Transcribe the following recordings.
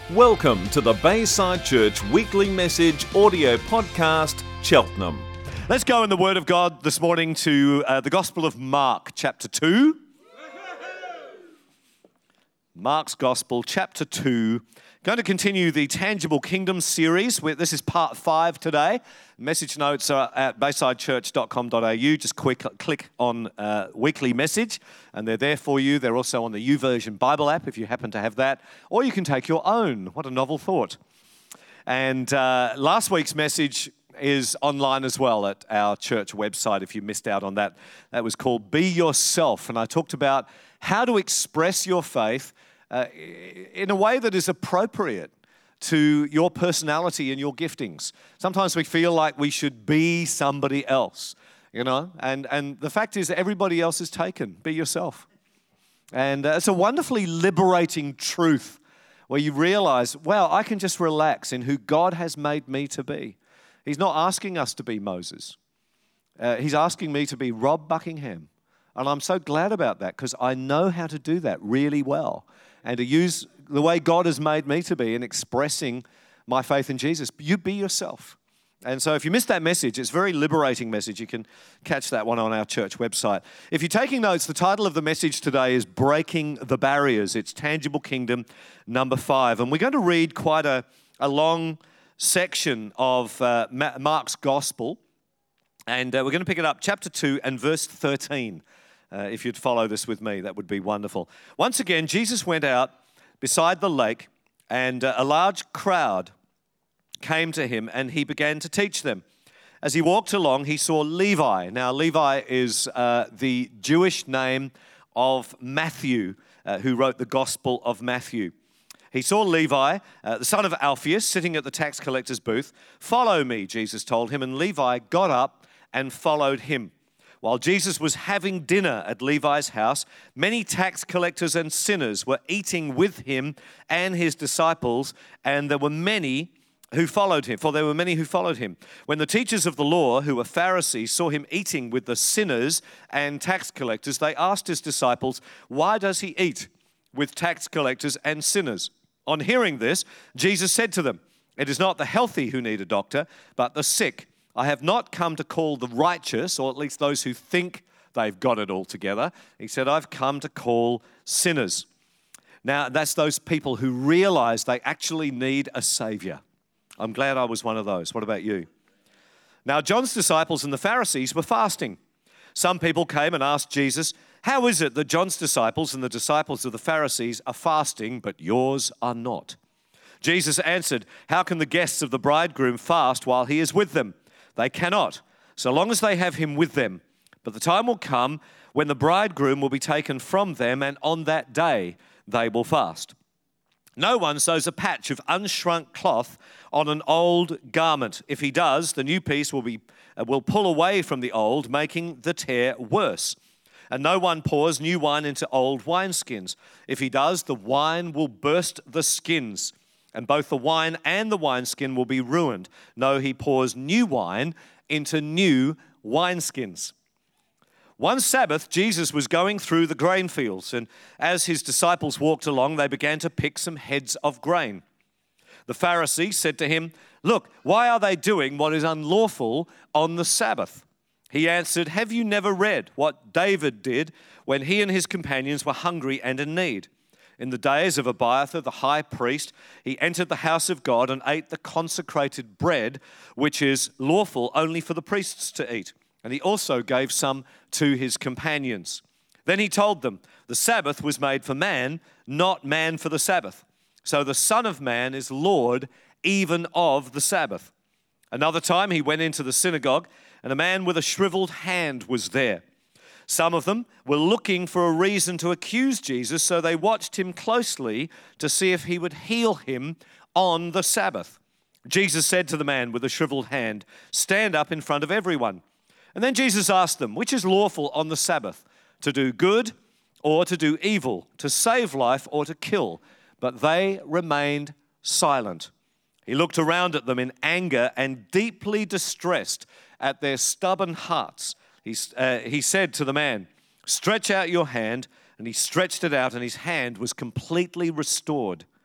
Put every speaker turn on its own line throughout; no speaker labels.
Welcome to the Bayside Church Weekly Message audio podcast, Cheltenham.
Let's go in the Word of God this morning to the Gospel of Mark, chapter 2. Mark's Gospel, chapter 2. Going to continue the Tangible Kingdom series. This is part 5 today. Message notes are at baysidechurch.com.au. Just click on weekly message and they're there for you. They're also on the YouVersion Bible app if you happen to have that. Or you can take your own. What a novel thought. And last week's message is online as well at our church website if you missed out on that. That was called Be Yourself. And I talked about how to express your faith in a way that is appropriate to your personality and your giftings. Sometimes we feel like we should be somebody else, you know, and the fact is everybody else is taken. Be yourself. And it's a wonderfully liberating truth where you realize, wow, I can just relax in who God has made me to be. He's not asking us to be Moses. He's asking me to be Rob Buckingham. And I'm so glad about that because I know how to do that really well and to use the way God has made me to be in expressing my faith in Jesus. You be yourself. And so if you missed that message, it's a very liberating message. You can catch that one on our church website. If you're taking notes, the title of the message today is Breaking the Barriers. It's Tangible Kingdom, number 5. And we're going to read quite a long section of Mark's Gospel. And we're going to pick it up, chapter 2 and verse 13. If you'd follow this with me, that would be wonderful. Once again, Jesus went out beside the lake, and a large crowd came to him, and he began to teach them. As he walked along, he saw Levi. Now, Levi is the Jewish name of Matthew, who wrote the Gospel of Matthew. He saw Levi, the son of Alphaeus, sitting at the tax collector's booth. "Follow me," Jesus told him, and Levi got up and followed him. While Jesus was having dinner at Levi's house, many tax collectors and sinners were eating with him and his disciples, and there were many who followed him, for there were many who followed him. When the teachers of the law, who were Pharisees, saw him eating with the sinners and tax collectors, they asked his disciples, "Why does he eat with tax collectors and sinners?" On hearing this, Jesus said to them, "It is not the healthy who need a doctor, but the sick. I have not come to call the righteous, or at least those who think they've got it all together." He said, "I've come to call sinners." Now, that's those people who realize they actually need a Savior. I'm glad I was one of those. What about you? Now, John's disciples and the Pharisees were fasting. Some people came and asked Jesus, "How is it that John's disciples and the disciples of the Pharisees are fasting, but yours are not?" Jesus answered, "How can the guests of the bridegroom fast while he is with them? They cannot, so long as they have him with them. But the time will come when the bridegroom will be taken from them, and on that day they will fast. No one sews a patch of unshrunk cloth on an old garment. If he does, the new piece will pull away from the old, making the tear worse. And no one pours new wine into old wineskins. If he does, the wine will burst the skins, and both the wine and the wineskin will be ruined. No, he pours new wine into new wineskins." One Sabbath, Jesus was going through the grain fields, and as his disciples walked along, they began to pick some heads of grain. The Pharisees said to him, "Look, why are they doing what is unlawful on the Sabbath?" He answered, "Have you never read what David did when he and his companions were hungry and in need? In the days of Abiathar, the high priest, he entered the house of God and ate the consecrated bread, which is lawful only for the priests to eat. And he also gave some to his companions. Then he told them, the Sabbath was made for man, not man for the Sabbath. So the Son of Man is Lord even of the Sabbath." Another time he went into the synagogue, and a man with a shriveled hand was there. Some of them were looking for a reason to accuse Jesus, so they watched him closely to see if he would heal him on the Sabbath. Jesus said to the man with the shriveled hand, "Stand up in front of everyone." And then Jesus asked them, "Which is lawful on the Sabbath, to do good or to do evil, to save life or to kill?" But they remained silent. He looked around at them in anger and deeply distressed at their stubborn hearts. He said to the man, "Stretch out your hand." And he stretched it out, and his hand was completely restored.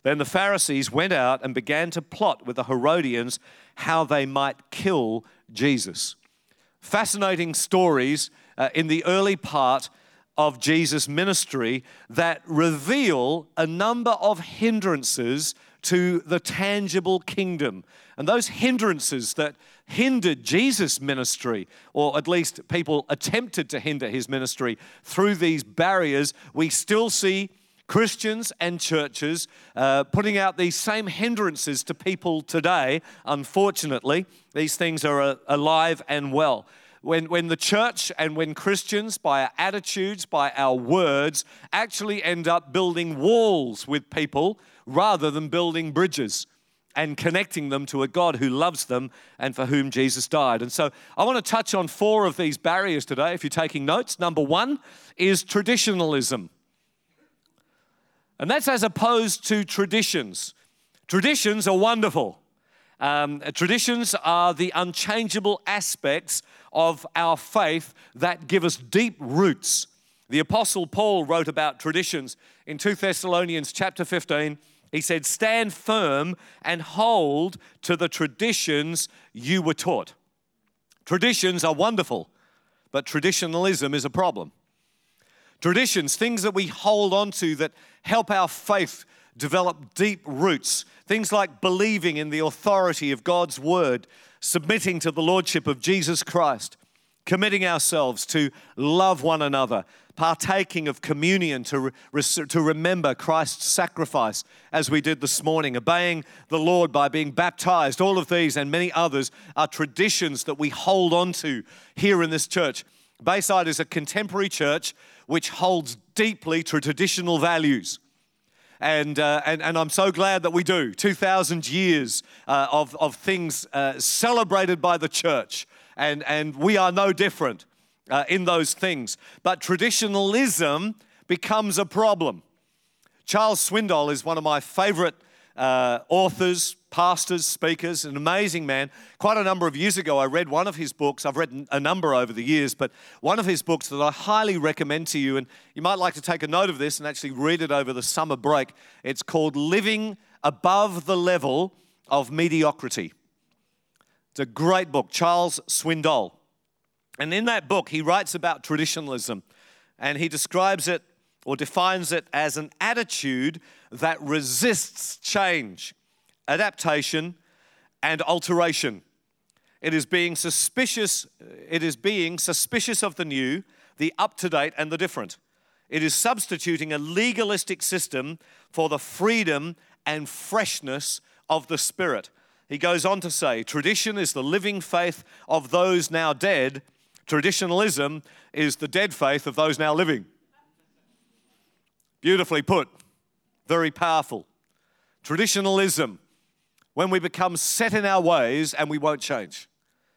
Then the Pharisees went out and began to plot with the Herodians how they might kill Jesus. Fascinating stories in the early part of Jesus' ministry that reveal a number of hindrances to the tangible kingdom. And those hindrances that hindered Jesus' ministry, or at least people attempted to hinder his ministry through these barriers, we still see Christians and churches putting out these same hindrances to people today. Unfortunately, these things are alive and well. When the church and when Christians, by our attitudes, by our words, actually end up building walls with people rather than building bridges and connecting them to a God who loves them and for whom Jesus died. And so I want to touch on 4 of these barriers today, if you're taking notes. Number 1 is traditionalism. And that's as opposed to traditions. Traditions are wonderful. Traditions are the unchangeable aspects of our faith that give us deep roots. The Apostle Paul wrote about traditions in 2 Thessalonians chapter 15. He said, "Stand firm and hold to the traditions you were taught." Traditions are wonderful, but traditionalism is a problem. Traditions, things that we hold on to that help our faith develop deep roots. Things like believing in the authority of God's word, submitting to the lordship of Jesus Christ, committing ourselves to love one another, partaking of communion to remember Christ's sacrifice as we did this morning, obeying the Lord by being baptized. All of these and many others are traditions that we hold on to here in this church. Bayside is a contemporary church which holds deeply to traditional values. And I'm so glad that we do. 2,000 years of things celebrated by the church. And we are no different in those things. But traditionalism becomes a problem. Charles Swindoll is one of my favorite authors, pastors, speakers, an amazing man. Quite a number of years ago, I read one of his books. I've read a number over the years, but one of his books that I highly recommend to you, and you might like to take a note of this and actually read it over the summer break. It's called Living Above the Level of Mediocrity. It's a great book, Charles Swindoll. And in that book, he writes about traditionalism, and he describes it or defines it as an attitude that resists change, adaptation, and alteration. It is being suspicious of the new, the up-to-date, and the different. It is substituting a legalistic system for the freedom and freshness of the Spirit. He goes on to say, tradition is the living faith of those now dead. Traditionalism is the dead faith of those now living. Beautifully put. Very powerful. Traditionalism, when we become set in our ways and we won't change.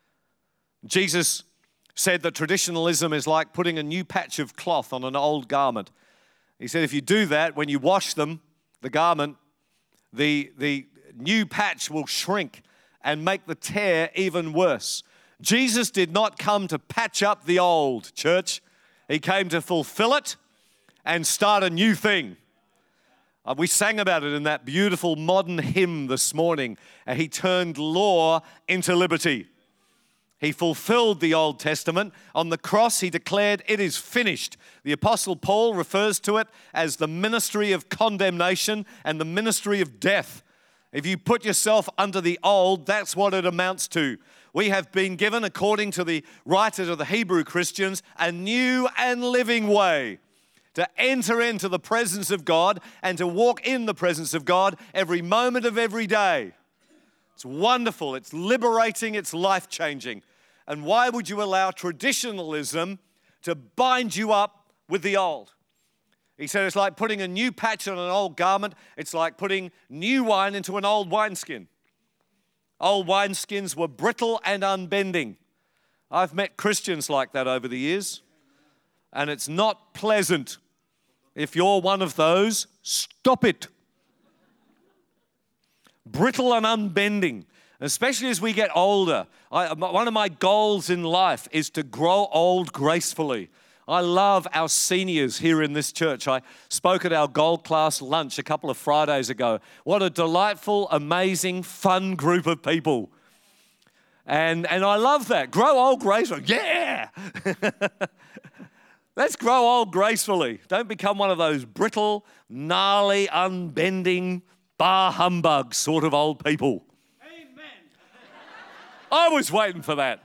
Jesus said that traditionalism is like putting a new patch of cloth on an old garment. He said if you do that, when you wash them, the garment, the new patch will shrink and make the tear even worse. Jesus did not come to patch up the old, church. He came to fulfill it and start a new thing. We sang about it in that beautiful modern hymn this morning. He turned law into liberty. He fulfilled the Old Testament. On the cross, he declared, "It is finished." The Apostle Paul refers to it as the ministry of condemnation and the ministry of death. If you put yourself under the old, that's what it amounts to. We have been given, according to the writer to the Hebrew Christians, a new and living way to enter into the presence of God and to walk in the presence of God every moment of every day. It's wonderful, it's liberating, it's life-changing. And why would you allow traditionalism to bind you up with the old? He said it's like putting a new patch on an old garment. It's like putting new wine into an old wineskin. Old wineskins were brittle and unbending. I've met Christians like that over the years, and it's not pleasant. If you're one of those, stop it. Brittle and unbending, especially as we get older. One of my goals in life is to grow old gracefully. I love our seniors here in this church. I spoke at our gold class lunch a couple of Fridays ago. What a delightful, amazing, fun group of people. And I love that. Grow old gracefully. Yeah! Let's grow old gracefully. Don't become one of those brittle, gnarly, unbending, bar humbug sort of old people. Amen. I was waiting for that.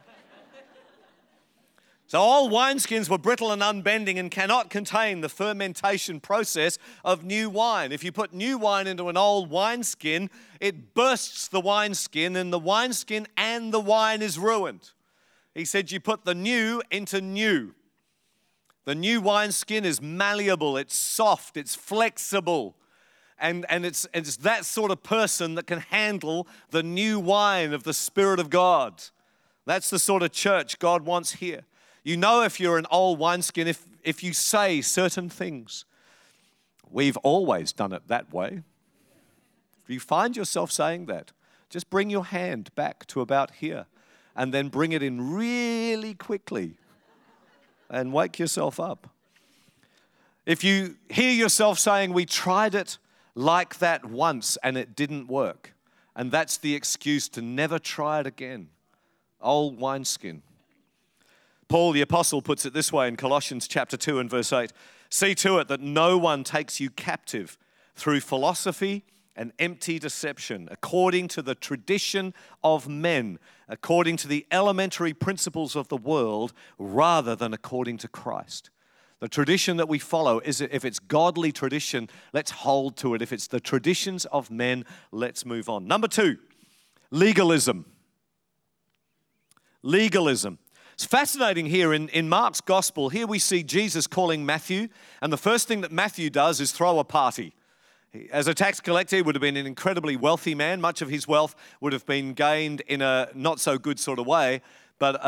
So old wineskins were brittle and unbending and cannot contain the fermentation process of new wine. If you put new wine into an old wineskin, it bursts the wineskin, and the wineskin and the wine is ruined. He said you put the new into new. The new wineskin is malleable, it's soft, it's flexible. And it's that sort of person that can handle the new wine of the Spirit of God. That's the sort of church God wants here. You know if you're an old wineskin if you say certain things. We've always done it that way. If you find yourself saying that, just bring your hand back to about here and then bring it in really quickly and wake yourself up. If you hear yourself saying, we tried it like that once and it didn't work, and that's the excuse to never try it again. Old wineskin. Paul the Apostle puts it this way in Colossians chapter 2 and verse 8. See to it that no one takes you captive through philosophy and empty deception, according to the tradition of men, according to the elementary principles of the world, rather than according to Christ. The tradition that we follow is, if it's godly tradition, let's hold to it. If it's the traditions of men, let's move on. Number 2, legalism. Legalism. It's fascinating here in Mark's gospel. Here we see Jesus calling Matthew, and the first thing that Matthew does is throw a party. As a tax collector, he would have been an incredibly wealthy man. Much of his wealth would have been gained in a not so good sort of way, but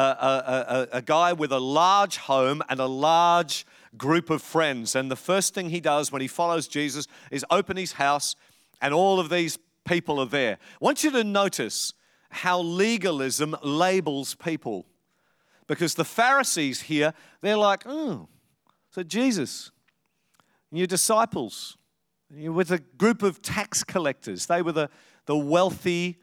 a guy with a large home and a large group of friends. And the first thing he does when he follows Jesus is open his house, and all of these people are there. I want you to notice how legalism labels people. Because the Pharisees here, they're like, oh, so Jesus, and your disciples, you're with a group of tax collectors. They were the wealthy,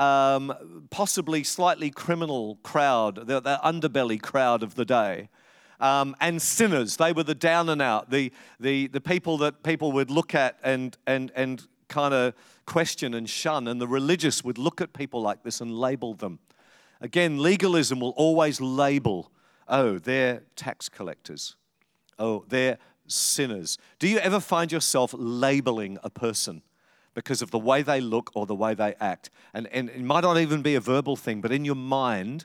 possibly slightly criminal crowd, the underbelly crowd of the day. And sinners, they were the down and out, the people that people would look at and kind of question and shun. And the religious would look at people like this and label them. Again, legalism will always label, oh, they're tax collectors. Oh, they're sinners. Do you ever find yourself labeling a person because of the way they look or the way they act? And it might not even be a verbal thing, but in your mind,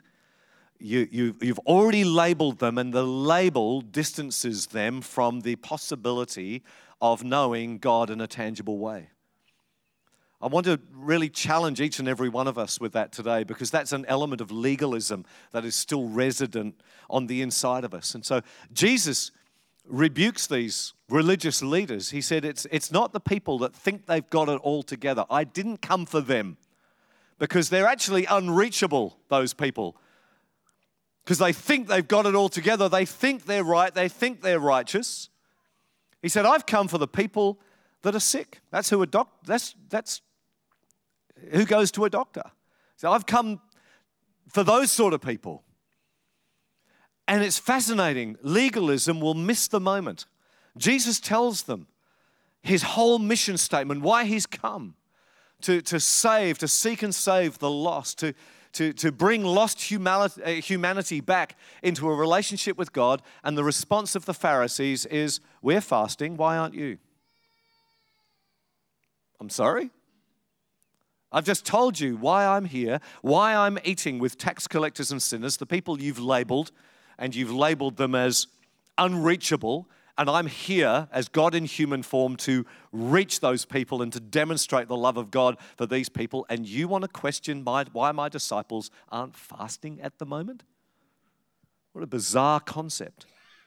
you've already labeled them, and the label distances them from the possibility of knowing God in a tangible way. I want to really challenge each and every one of us with that today, because that's an element of legalism that is still resident on the inside of us. And so Jesus rebukes these religious leaders. He said, it's not the people that think they've got it all together. I didn't come for them, because they're actually unreachable, those people. Because they think they've got it all together. They think they're right. They think they're righteous. He said, I've come for the people that are sick. That's who that's who goes to a doctor. So I've come for those sort of people. And it's fascinating. Legalism will miss the moment. Jesus tells them his whole mission statement, why he's come, to save, to seek and save the lost, to bring lost humanity back into a relationship with God. And the response of the Pharisees is, we're fasting, why aren't you? I'm sorry? I've just told you why I'm here, why I'm eating with tax collectors and sinners, the people you've labeled, and you've labeled them as unreachable, and I'm here as God in human form to reach those people and to demonstrate the love of God for these people, and you want to question why my disciples aren't fasting at the moment? What a bizarre concept.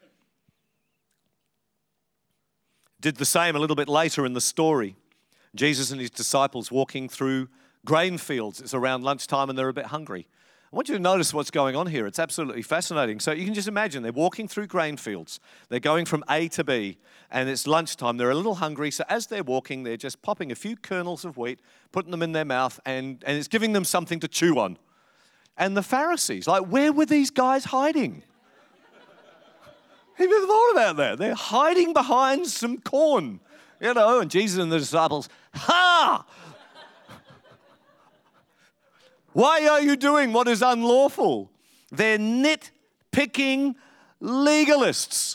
Did the same a little bit later in the story. Jesus and his disciples walking through grain fields. It's around lunchtime and they're a bit hungry. I want you to notice what's going on here. It's absolutely fascinating. So you can just imagine they're walking through grain fields. They're going from A to B, and it's lunchtime. They're a little hungry, so as they're walking, they're just popping a few kernels of wheat, putting them in their mouth, and it's giving them something to chew on. And the Pharisees, like, where were these guys hiding? Have you ever thought about that? They're hiding behind some corn, and Jesus and the disciples, ha! Why are you doing what is unlawful? They're nitpicking legalists.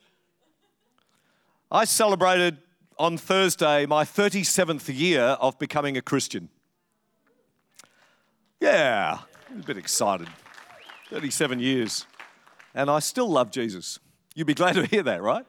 I celebrated on Thursday my 37th year of becoming a Christian. Yeah, I'm a bit excited. 37 years. And I still love Jesus. You'd be glad to hear that, right?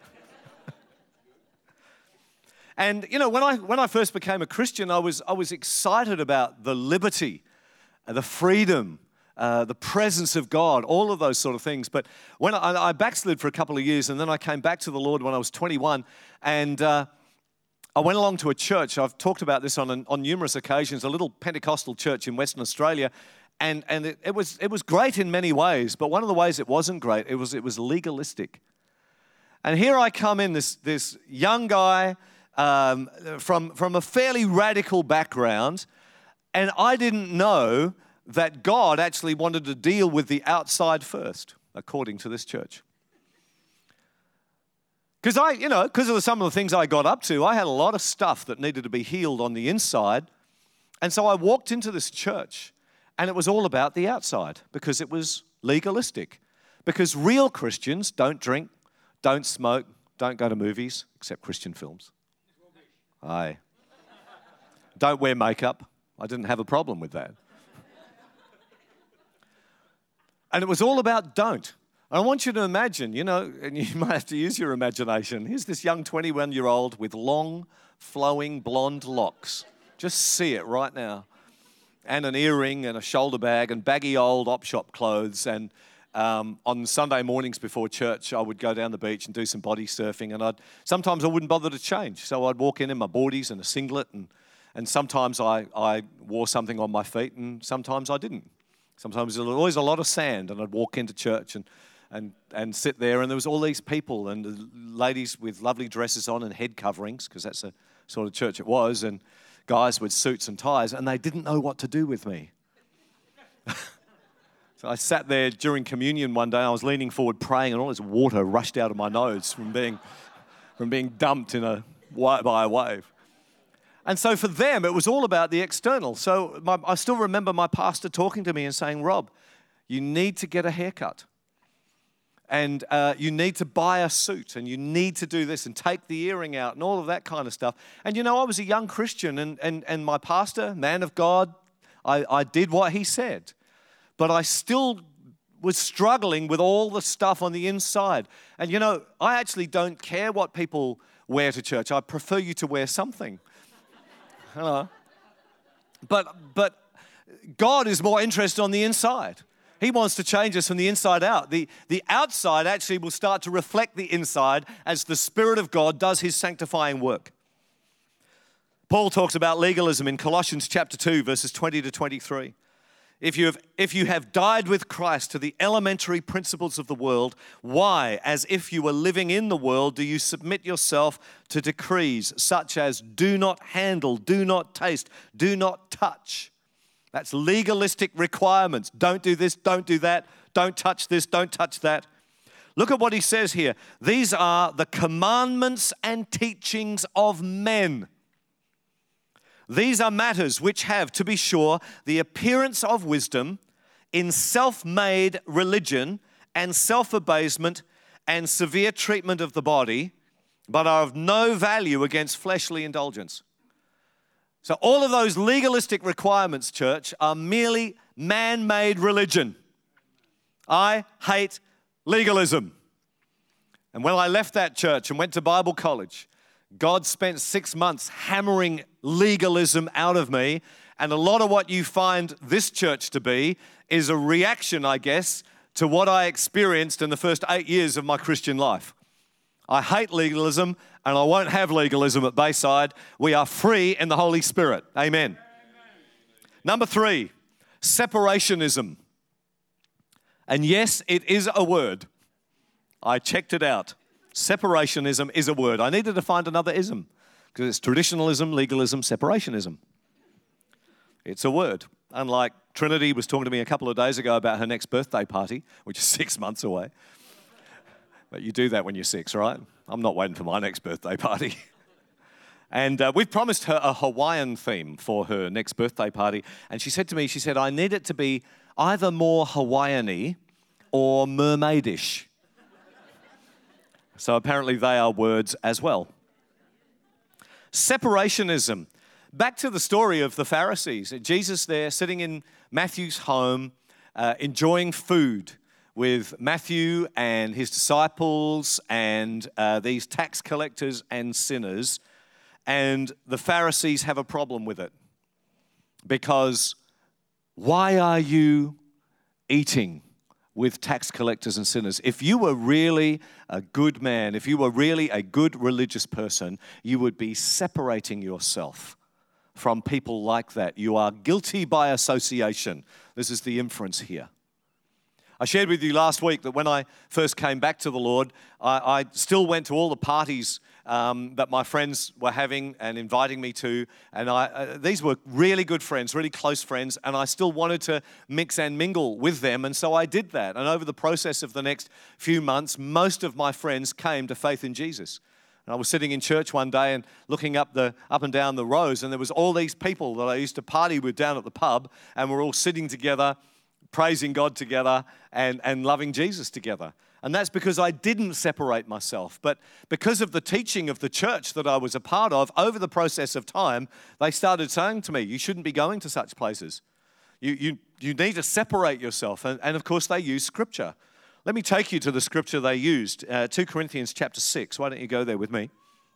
And, when I first became a Christian, I was excited about the liberty, the freedom, the presence of God, all of those sort of things. But when I backslid for a couple of years, and then I came back to the Lord when I was 21, and I went along to a church. I've talked about this on numerous occasions, a little Pentecostal church in Western Australia, and it was great in many ways. But one of the ways it wasn't great, it was legalistic. And here I come in, this young guy from a fairly radical background. And I didn't know that God actually wanted to deal with the outside first, according to this church. Because of some of the things I got up to, I had a lot of stuff that needed to be healed on the inside. And so I walked into this church, and it was all about the outside, because it was legalistic. Because real Christians don't drink, don't smoke, don't go to movies, except Christian films. Aye. Don't wear makeup. I didn't have a problem with that. And it was all about don't. I want you to imagine, and you might have to use your imagination. Here's this young 21-year-old with long, flowing blonde locks. Just see it right now. And an earring and a shoulder bag and baggy old op shop clothes. And on Sunday mornings before church, I would go down the beach and do some body surfing. And sometimes I wouldn't bother to change. So I'd walk in my boardies and a singlet, and sometimes I wore something on my feet, and sometimes I didn't. Sometimes there was always a lot of sand, and I'd walk into church and sit there, and there was all these people, and ladies with lovely dresses on and head coverings, because that's the sort of church it was, and guys with suits and ties, and they didn't know what to do with me. So I sat there during communion one day, and I was leaning forward praying, and all this water rushed out of my nose from being dumped by a wave. And so for them, it was all about the external. So I still remember my pastor talking to me and saying, Rob, you need to get a haircut. And you need to buy a suit. And you need to do this and take the earring out and all of that kind of stuff. And I was a young Christian. And my pastor, man of God, I did what he said. But I still was struggling with all the stuff on the inside. And I actually don't care what people wear to church. I prefer you to wear something. Hello. But God is more interested on the inside. He wants to change us from the inside out. The outside actually will start to reflect the inside as the Spirit of God does His sanctifying work. Paul talks about legalism in Colossians chapter 2, verses 20 to 23. If you have died with Christ to the elementary principles of the world, why, as if you were living in the world, do you submit yourself to decrees such as do not handle, do not taste, do not touch? That's legalistic requirements. Don't do this, don't do that, don't touch this, don't touch that. Look at what he says here. These are the commandments and teachings of men. These are matters which have, to be sure, the appearance of wisdom in self-made religion and self-abasement and severe treatment of the body, but are of no value against fleshly indulgence. So all of those legalistic requirements, church, are merely man-made religion. I hate legalism. And when I left that church and went to Bible college, God spent 6 months hammering legalism out of me. And a lot of what you find this church to be is a reaction, I guess, to what I experienced in the first 8 years of my Christian life. I hate legalism, and I won't have legalism at Bayside. We are free in the Holy Spirit. Amen. Number 3, separationism. And yes, it is a word. I checked it out. Separationism is a word. I needed to find another ism because it's traditionalism, legalism, separationism. It's a word. Unlike Trinity was talking to me a couple of days ago about her next birthday party, which is 6 months away. But you do that when you're 6, right? I'm not waiting for my next birthday party. And we've promised her a Hawaiian theme for her next birthday party. And she said to me, I need it to be either more Hawaiian-y or mermaidish. So apparently they are words as well. Separationism. Back to the story of the Pharisees. Jesus there sitting in Matthew's home, enjoying food with Matthew and his disciples and these tax collectors and sinners. And the Pharisees have a problem with it. Because why are you eating with tax collectors and sinners? If you were really a good man, if you were really a good religious person, you would be separating yourself from people like that. You are guilty by association. This is the inference here. I shared with you last week that when I first came back to the Lord, I still went to all the parties that my friends were having and inviting me to. And these were really good friends, really close friends, and I still wanted to mix and mingle with them. And so I did that. And over the process of the next few months, most of my friends came to faith in Jesus. And I was sitting in church one day and looking up and down the rows, and there was all these people that I used to party with down at the pub, and we're all sitting together, praising God together, and loving Jesus together. And that's because I didn't separate myself. But because of the teaching of the church that I was a part of, over the process of time, they started saying to me, you shouldn't be going to such places. You need to separate yourself. And of course, they use Scripture. Let me take you to the Scripture they used, 2 Corinthians chapter 6. Why don't you go there with me?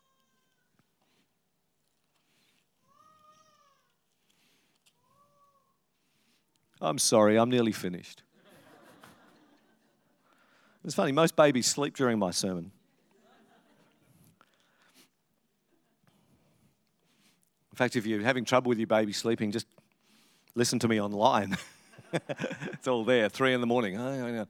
I'm sorry, I'm nearly finished. It's funny, most babies sleep during my sermon. In fact, if you're having trouble with your baby sleeping, just listen to me online. It's all there, 3 a.m.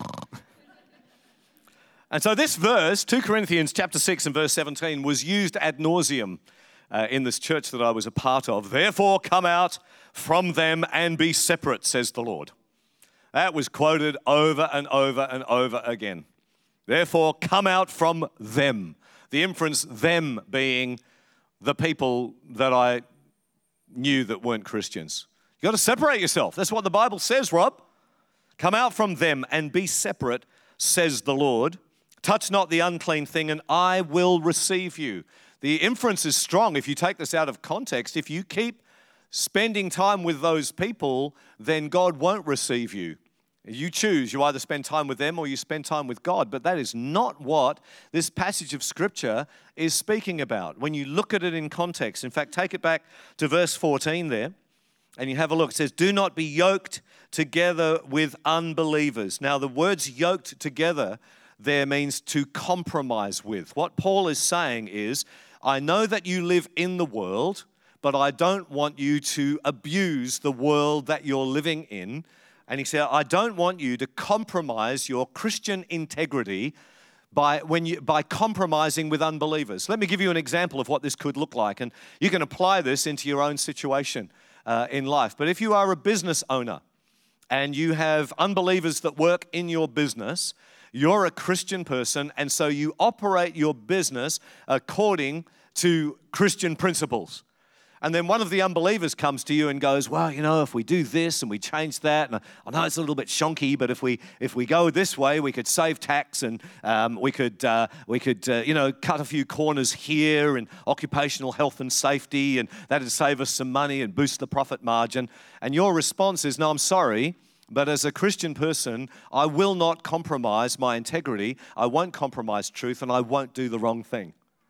And so this verse, 2 Corinthians chapter 6 and verse 17, was used ad nauseum in this church that I was a part of. Therefore, come out from them and be separate, says the Lord. That was quoted over and over and over again. Therefore, come out from them. The inference, them being the people that I knew that weren't Christians. You've got to separate yourself. That's what the Bible says, Rob. Come out from them and be separate, says the Lord. Touch not the unclean thing, and I will receive you. The inference is strong. If you take this out of context, if you keep spending time with those people, then God won't receive you. You choose. You either spend time with them or you spend time with God. But that is not what this passage of Scripture is speaking about when you look at it in context. In fact, take it back to verse 14 there, and you have a look. It says, do not be yoked together with unbelievers. Now, the words yoked together there means to compromise with. What Paul is saying is, I know that you live in the world, but I don't want you to abuse the world that you're living in. And he said, I don't want you to compromise your Christian integrity by compromising with unbelievers. Let me give you an example of what this could look like. And you can apply this into your own situation in life. But if you are a business owner and you have unbelievers that work in your business, you're a Christian person, and so you operate your business according to Christian principles. And then one of the unbelievers comes to you and goes, well, you know, if we do this and we change that, and I know it's a little bit shonky, but if we go this way, we could save tax, and we could cut a few corners here in occupational health and safety, and that'd save us some money and boost the profit margin. And your response is, no, I'm sorry, but as a Christian person, I will not compromise my integrity, I won't compromise truth, and I won't do the wrong thing.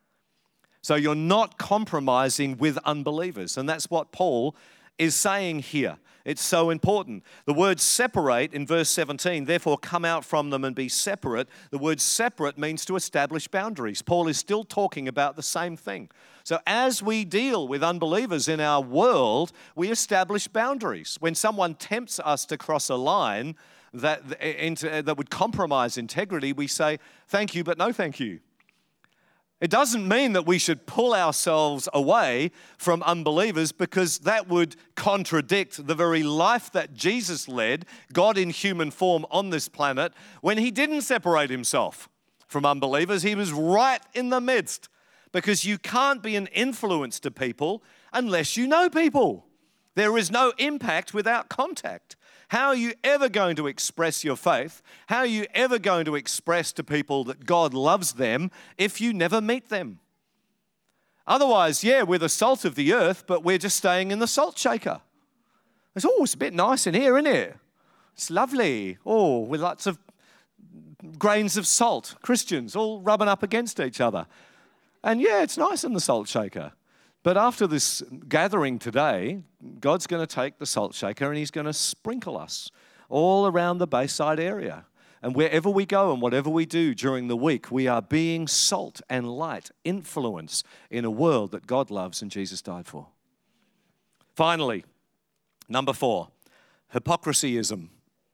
So you're not compromising with unbelievers. And that's what Paul is saying here. It's so important. The word separate in verse 17, therefore come out from them and be separate. The word separate means to establish boundaries. Paul is still talking about the same thing. So as we deal with unbelievers in our world, we establish boundaries. When someone tempts us to cross a line, that would compromise integrity, we say, thank you, but no thank you. It doesn't mean that we should pull ourselves away from unbelievers, because that would contradict the very life that Jesus led, God in human form on this planet, when he didn't separate himself from unbelievers. He was right in the midst, because you can't be an influence to people unless you know people. There is no impact without contact. How are you ever going to express your faith? How are you ever going to express to people that God loves them if you never meet them? Otherwise, yeah, we're the salt of the earth, but we're just staying in the salt shaker. It's a bit nice in here, isn't it? It's lovely. Oh, with lots of grains of salt. Christians all rubbing up against each other. And yeah, it's nice in the salt shaker. But after this gathering today, God's going to take the salt shaker and he's going to sprinkle us all around the Bayside area. And wherever we go and whatever we do during the week, we are being salt and light, influence in a world that God loves and Jesus died for. Finally, number 4, hypocrisyism.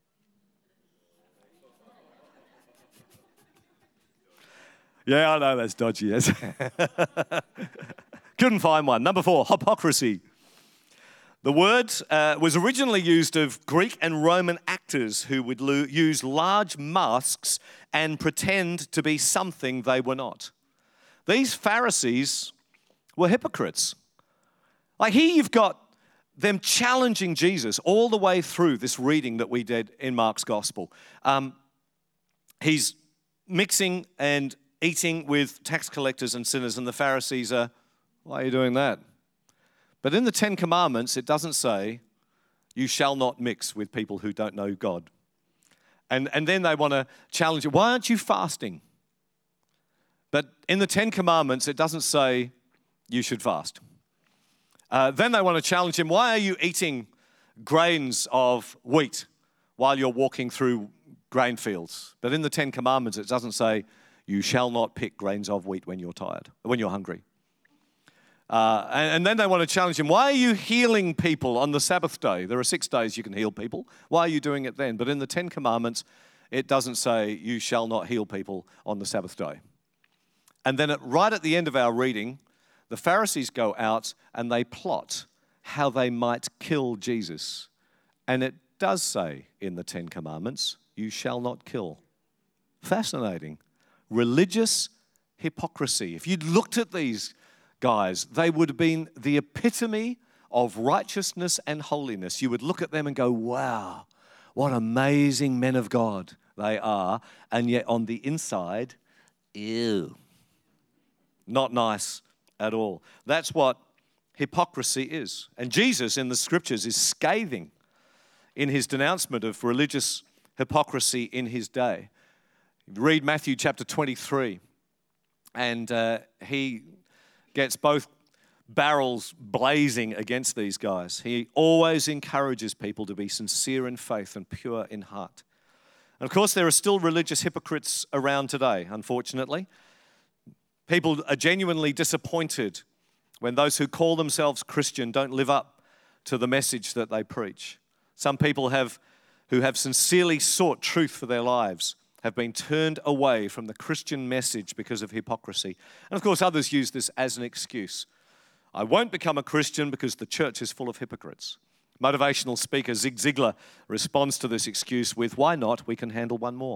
Yeah, I know that's dodgy, yes. Couldn't find one. Number 4, hypocrisy. The word was originally used of Greek and Roman actors who would use large masks and pretend to be something they were not. These Pharisees were hypocrites. Like here you've got them challenging Jesus all the way through this reading that we did in Mark's Gospel. He's mixing and eating with tax collectors and sinners, and the Pharisees are, why are you doing that? But in the 10 Commandments, it doesn't say, you shall not mix with people who don't know God. And then they want to challenge you, why aren't you fasting? But in the 10 Commandments, it doesn't say you should fast. Then they want to challenge him, why are you eating grains of wheat while you're walking through grain fields? But in the 10 Commandments, it doesn't say, you shall not pick grains of wheat when you're tired, when you're hungry. And then they want to challenge him. Why are you healing people on the Sabbath day? There are 6 days you can heal people. Why are you doing it then? But in the 10 Commandments, it doesn't say you shall not heal people on the Sabbath day. And then right at the end of our reading, the Pharisees go out and they plot how they might kill Jesus. And it does say in the 10 Commandments, you shall not kill. Fascinating. Religious hypocrisy. If you'd looked at these guys, they would have been the epitome of righteousness and holiness. You would look at them and go, wow, what amazing men of God they are. And yet on the inside, ew, not nice at all. That's what hypocrisy is. And Jesus in the scriptures is scathing in his denouncement of religious hypocrisy in his day. Read Matthew chapter 23, and he gets both barrels blazing against these guys. He always encourages people to be sincere in faith and pure in heart. And of course, there are still religious hypocrites around today, unfortunately. People are genuinely disappointed when those who call themselves Christian don't live up to the message that they preach. Some people who have sincerely sought truth for their lives have been turned away from the Christian message because of hypocrisy. And of course, others use this as an excuse. I won't become a Christian because the church is full of hypocrites. Motivational speaker Zig Ziglar responds to this excuse with, why not? We can handle one more.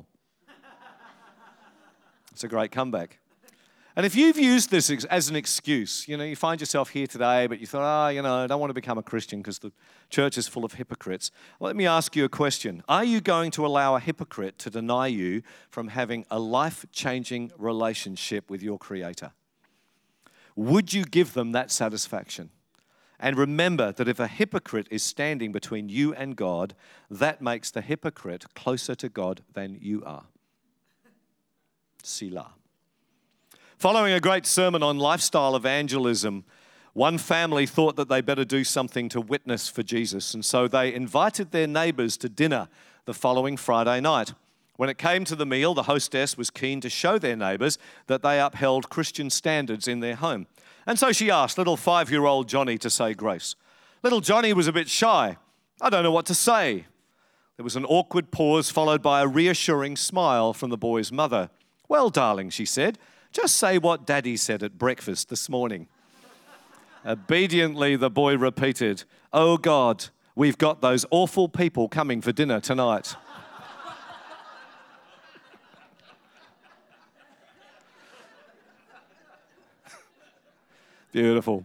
It's a great comeback. And if you've used this as an excuse, you find yourself here today, but you thought, I don't want to become a Christian because the church is full of hypocrites. Well, let me ask you a question. Are you going to allow a hypocrite to deny you from having a life-changing relationship with your Creator? Would you give them that satisfaction? And remember that if a hypocrite is standing between you and God, that makes the hypocrite closer to God than you are. Selah. Following a great sermon on lifestyle evangelism, one family thought that they better do something to witness for Jesus, and so they invited their neighbors to dinner the following Friday night. When it came to the meal, the hostess was keen to show their neighbors that they upheld Christian standards in their home. And so she asked little 5-year-old Johnny to say grace. Little Johnny was a bit shy. I don't know what to say. There was an awkward pause followed by a reassuring smile from the boy's mother. "Well, darling," she said, "just say what Daddy said at breakfast this morning." Obediently, the boy repeated, "Oh God, we've got those awful people coming for dinner tonight." Beautiful.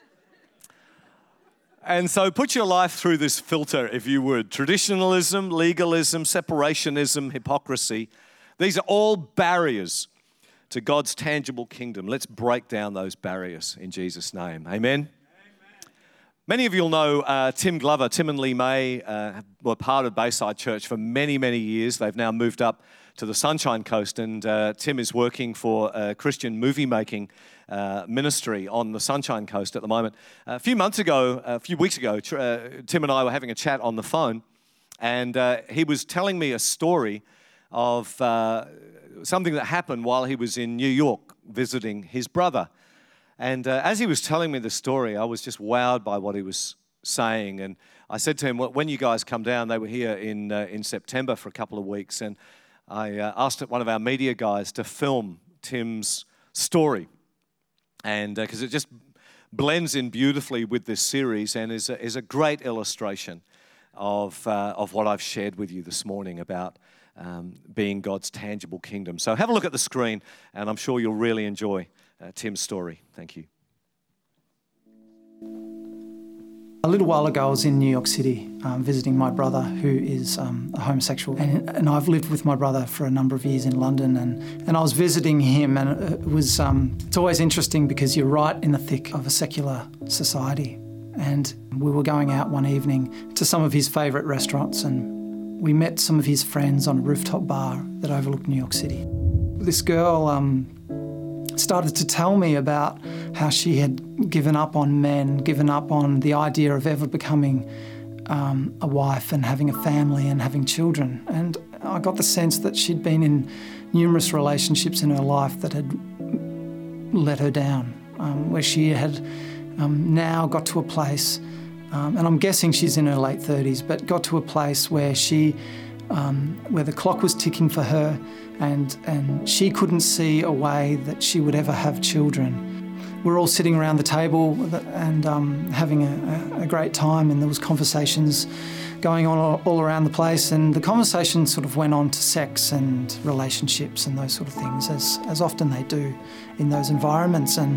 And so put your life through this filter, if you would. Traditionalism, legalism, separationism, hypocrisy. These are all barriers to God's tangible kingdom. Let's break down those barriers in Jesus' name. Amen. Many of you will know Tim Glover. Tim and Lee May were part of Bayside Church for many, many years. They've now moved up to the Sunshine Coast, and Tim is working for a Christian movie-making ministry on the Sunshine Coast at the moment. A few weeks ago, Tim and I were having a chat on the phone, and he was telling me a story of something that happened while he was in New York visiting his brother. And as he was telling me the story, I was just wowed by what he was saying. And I said to him, when you guys come down, they were here in September for a couple of weeks, and I asked one of our media guys to film Tim's story, and because it just blends in beautifully with this series and is a great illustration of what I've shared with you this morning about being God's tangible kingdom. So have a look at the screen, and I'm sure you'll really enjoy Tim's story. Thank you.
A little while ago, I was in New York City visiting my brother, who is a homosexual. And I've lived with my brother for a number of years in London, and I was visiting him, and it was it's always interesting because you're right in the thick of a secular society. And we were going out one evening to some of his favourite restaurants, and we met some of his friends on a rooftop bar that overlooked New York City. This girl started to tell me about how she had given up on men, given up on the idea of ever becoming a wife and having a family and having children. And I got the sense that she'd been in numerous relationships in her life that had let her down, where she had now got to a place, and I'm guessing she's in her late 30s, but got to a place where where the clock was ticking for her, and she couldn't see a way that she would ever have children. We're all sitting around the table and having a great time, and there was conversations going on all around the place, and the conversation sort of went on to sex and relationships and those sort of things, as often they do in those environments. And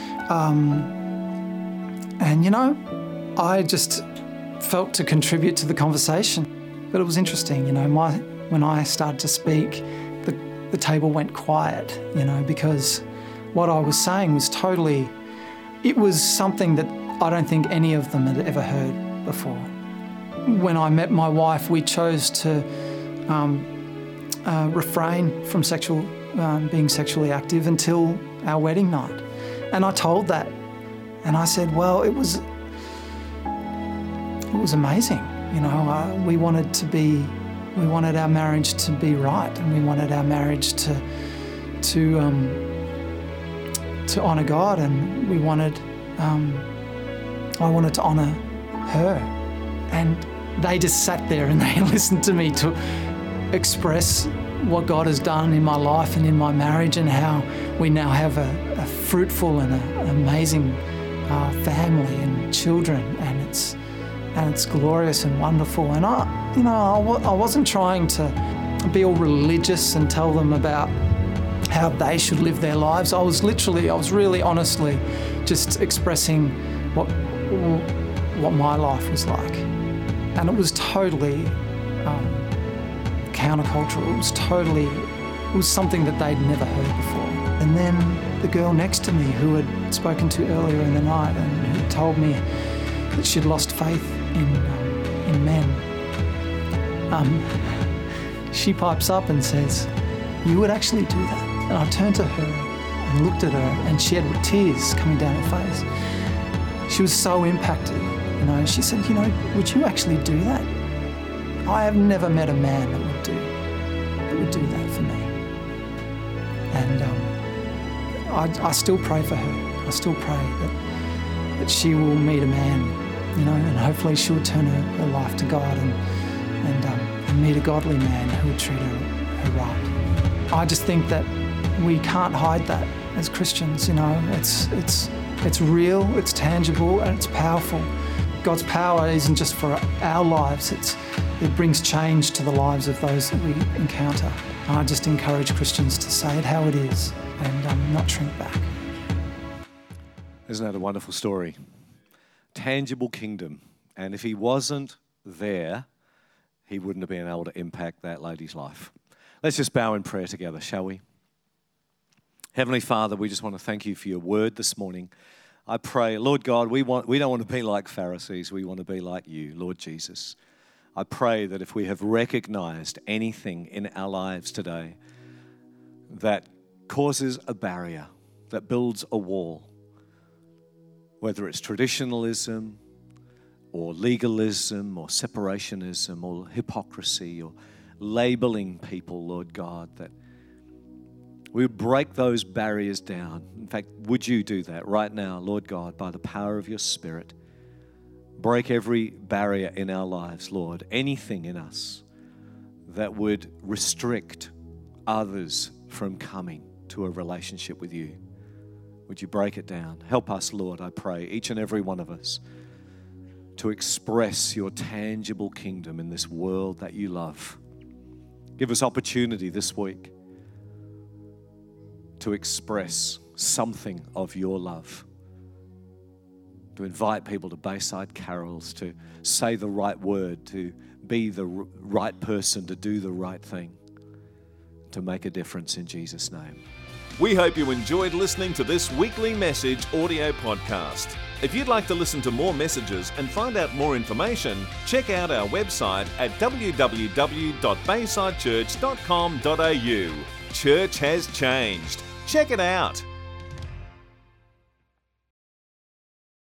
you know, I just felt to contribute to the conversation. But it was interesting, you know, when I started to speak, the table went quiet, you know, because what I was saying was it was something that I don't think any of them had ever heard before. When I met my wife, we chose to refrain from being sexually active until our wedding night. And I told that, and I said, well, it was amazing. You know, we wanted our marriage to be right, and we wanted our marriage to honour God, and I wanted to honour her. And they just sat there and they listened to me to express what God has done in my life and in my marriage, and how we now have a fruitful and an amazing family and children, and it's glorious and wonderful. And I wasn't trying to be all religious and tell them about how they should live their lives. I was really honestly just expressing what my life was like. And it was totally countercultural. It was something that they'd never heard before. And then the girl next to me, who had spoken to earlier in the night and who told me that she'd lost faith in men, she pipes up and says, "You would actually do that?" And I turned to her and looked at her, and she had tears coming down her face. She was so impacted, you know. She said, "You know, would you actually do that?" I have never met a man that would do that for me. And I still pray for her. I still pray that she will meet a man, you know, and hopefully she'll turn her life to God and and meet a godly man who would treat her right. I just think that we can't hide that as Christians, you know. It's real, it's tangible, and it's powerful. God's power isn't just for our lives, it brings change to the lives of those that we encounter. And I just encourage Christians to say it how it is and not shrink back.
Isn't that a wonderful story? Tangible kingdom. And if he wasn't there, he wouldn't have been able to impact that lady's life. Let's just bow in prayer together, shall we? Heavenly Father, we just want to thank you for your word this morning. I pray, Lord God, we don't want to be like Pharisees. We want to be like you, Lord Jesus. I pray that if we have recognized anything in our lives today that causes a barrier, that builds a wall, whether it's traditionalism or legalism or separationism or hypocrisy or labeling people, Lord God, that we would break those barriers down. In fact, would you do that right now, Lord God, by the power of your Spirit? Break every barrier in our lives, Lord. Anything in us that would restrict others from coming to a relationship with you. Would you break it down? Help us, Lord, I pray, each and every one of us, to express your tangible kingdom in this world that you love. Give us opportunity this week to express something of your love, to invite people to Bayside Carols, to say the right word, to be the right person, to do the right thing, to make a difference in Jesus' name.
We hope you enjoyed listening to this weekly message audio podcast. If you'd like to listen to more messages and find out more information, check out our website at www.baysidechurch.com.au. Church has changed. Check it out.